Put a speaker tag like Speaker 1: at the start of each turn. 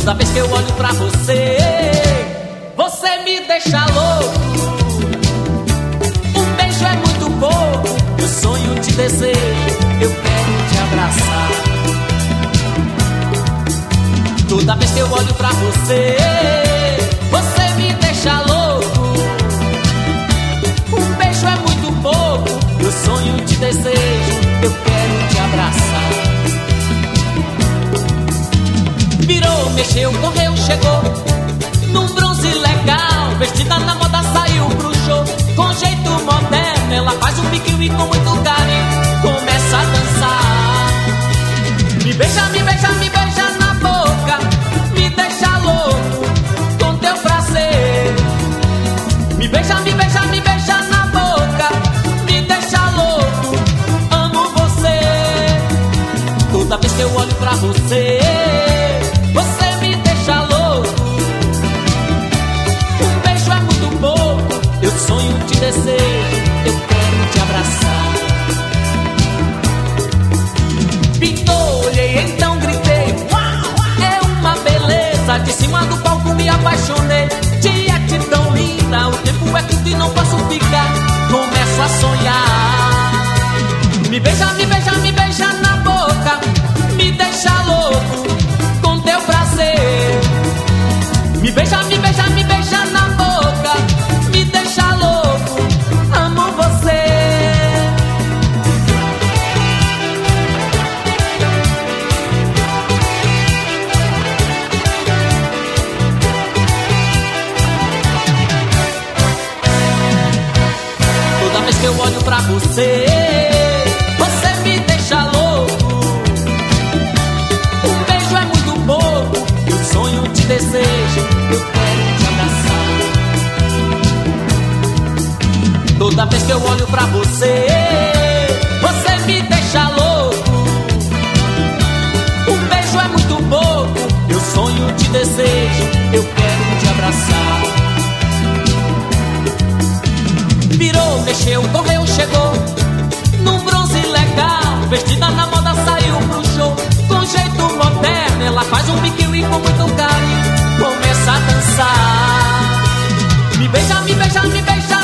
Speaker 1: Toda vez que eu olho pra você, você me deixa louco. Um beijo é muito pouco, eu sonho, te desejo, eu quero te abraçar. Toda vez que eu olho pra você, você me deixa louco. Um beijo é muito pouco, eu sonho, te desejo, eu quero te abraçar. Virou, mexeu, correu, chegou num bronze legal, vestida na moda, saiu pro show. Com jeito moderno, ela faz um biquinho e com muito carinho começa a dançar. Me beija, me beija, me beija na boca, me deixa louco com teu prazer. Me beija, me beija, me beija na boca, me deixa louco, amo você. Toda vez que eu olho pra você, você me deixa louco. Um beijo é muito pouco, eu sonho, te desejo, eu quero te abraçar. Pintou, olhei, então gritei, uau, é uma beleza. De cima do palco me apaixonei. Tia, que tão linda, o tempo é curto e não posso ficar. Começo a sonhar. Me beija, me beija, me beija na boca, me deixa louco com teu prazer. Me beija, me beija, me beija na boca, me deixa louco, amo você. Toda vez que eu olho pra você, você me deixa louco. Um beijo é muito pouco, eu sonho, te desejo, eu quero te abraçar. Toda vez que eu olho pra você, você me deixa louco. Um beijo é muito pouco, eu sonho, te desejo, eu quero te abraçar. Virou, mexeu, correu, chegou num bronze legal, vestida na moda, saiu pro show. Com jeito moderno, ela faz um biquinho e com muito carinho começa a dançar. Me beija, me beija, me beija